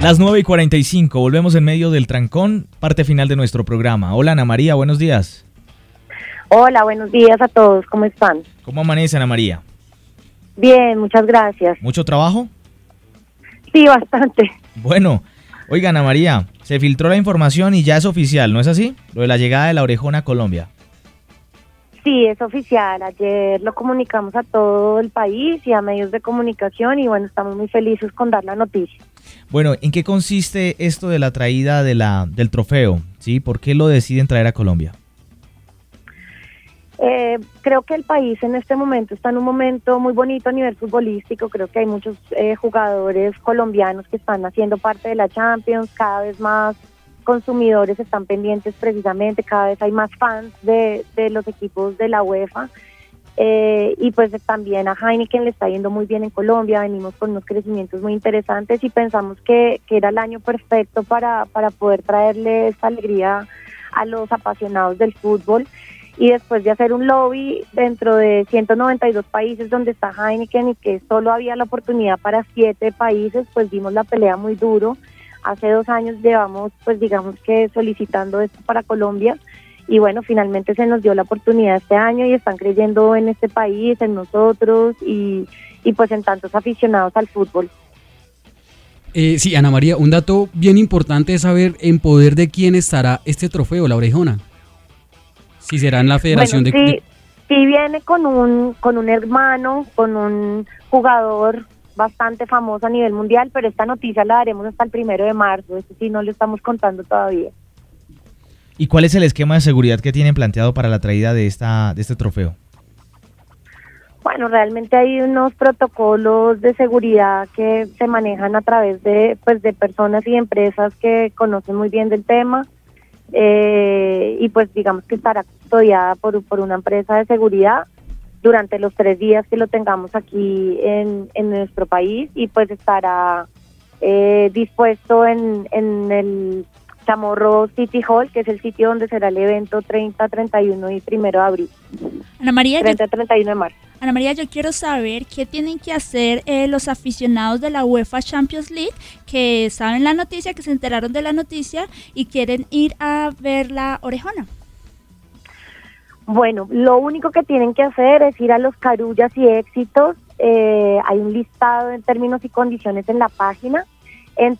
Las 9:45, volvemos en medio del trancón, parte final de nuestro programa. Hola Ana María, buenos días. Hola, buenos días a todos, ¿cómo están? ¿Cómo amanece Ana María? Bien, muchas gracias. ¿Mucho trabajo? Sí, bastante. Bueno, oiga Ana María, se filtró la información y ya es oficial, ¿no es así? Lo de la llegada de la Orejona a Colombia. Sí, es oficial. Ayer lo comunicamos a todo el país y a medios de comunicación y bueno, estamos muy felices con dar la noticia. Bueno, ¿en qué consiste esto de la traída del trofeo? ¿Sí? ¿Por qué lo deciden traer a Colombia? Creo que el país en este momento está en un momento muy bonito a nivel futbolístico. Creo que hay muchos jugadores colombianos que están haciendo parte de la Champions. Cada vez más consumidores están pendientes precisamente, cada vez hay más fans de los equipos de la UEFA. Y pues también a Heineken le está yendo muy bien en Colombia, venimos con unos crecimientos muy interesantes y pensamos que era el año perfecto para poder traerle esta alegría a los apasionados del fútbol. Y después de hacer un lobby dentro de 192 países donde está Heineken y que solo había la oportunidad para 7 países, pues dimos la pelea muy duro. Hace 2 años llevamos, pues digamos que solicitando esto para Colombia y bueno, finalmente se nos dio la oportunidad este año y están creyendo en este país, en nosotros y pues en tantos aficionados al fútbol. Sí, Ana María, un dato bien importante es saber en poder de quién estará este trofeo, la Orejona. Si será en la Federación sí viene con un hermano, con un jugador bastante famoso a nivel mundial, pero esta noticia la daremos hasta el 1 de marzo, eso sí no lo estamos contando todavía. ¿Y cuál es el esquema de seguridad que tienen planteado para la traída de este trofeo? Bueno, realmente hay unos protocolos de seguridad que se manejan a través de personas y empresas que conocen muy bien del tema. Y pues digamos que estará custodiada por una empresa de seguridad durante los 3 días que lo tengamos aquí en nuestro país y pues estará dispuesto en el Chamorro City Hall, que es el sitio donde será el evento 30, 31 y 1 de abril. Ana María, 30 y 31 de marzo. Ana María, yo quiero saber qué tienen que hacer los aficionados de la UEFA Champions League que saben la noticia, que se enteraron de la noticia y quieren ir a ver la Orejona. Bueno, lo único que tienen que hacer es ir a los Carullas y Éxitos. Hay un listado en términos y condiciones en la página en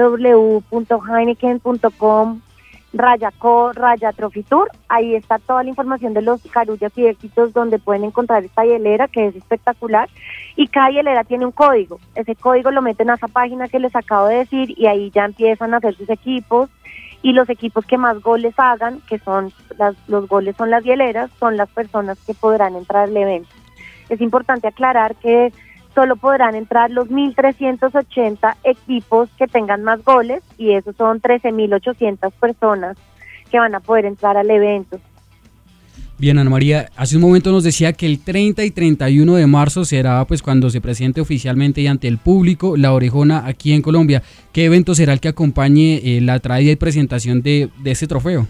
www.heineken.com/co/Trophy Tour. Ahí está toda la información de los Carullas y Éxitos donde pueden encontrar esta hielera que es espectacular y cada hielera tiene un código. Ese código lo meten a esa página que les acabo de decir y ahí ya empiezan a hacer sus equipos y los equipos que más goles hagan, que son los goles son las hieleras, son las personas que podrán entrar al evento. Es importante aclarar que solo podrán entrar los 1.380 equipos que tengan más goles y esos son 13.800 personas que van a poder entrar al evento. Bien, Ana María, hace un momento nos decía que el 30 y 31 de marzo será pues cuando se presente oficialmente y ante el público la Orejona aquí en Colombia. ¿Qué evento será el que acompañe la traída y presentación de este trofeo?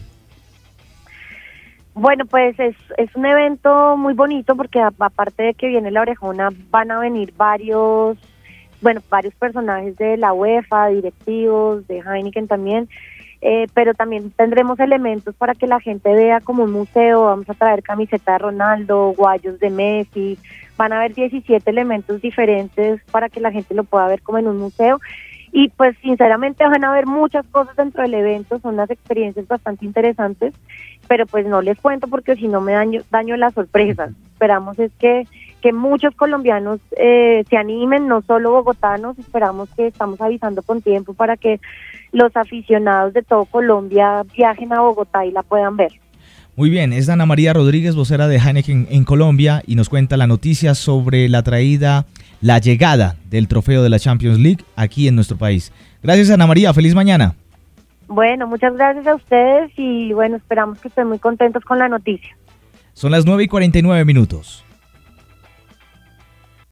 Bueno, pues es un evento muy bonito porque aparte de que viene la Orejona, van a venir varios personajes de la UEFA, directivos, de Heineken también, pero también tendremos elementos para que la gente vea como un museo. Vamos a traer camiseta de Ronaldo, guayos de Messi, van a haber 17 elementos diferentes para que la gente lo pueda ver como en un museo. Y pues sinceramente van a haber muchas cosas dentro del evento, son unas experiencias bastante interesantes, pero pues no les cuento porque si no me daño las sorpresas. Esperamos es que muchos colombianos se animen, no solo bogotanos, esperamos que estamos avisando con tiempo para que los aficionados de todo Colombia viajen a Bogotá y la puedan ver. Muy bien, es Ana María Rodríguez, vocera de Heineken en Colombia y nos cuenta la noticia sobre la llegada del trofeo de la Champions League aquí en nuestro país. Gracias Ana María, feliz mañana. Bueno, muchas gracias a ustedes y bueno, esperamos que estén muy contentos con la noticia. Son las 9:49.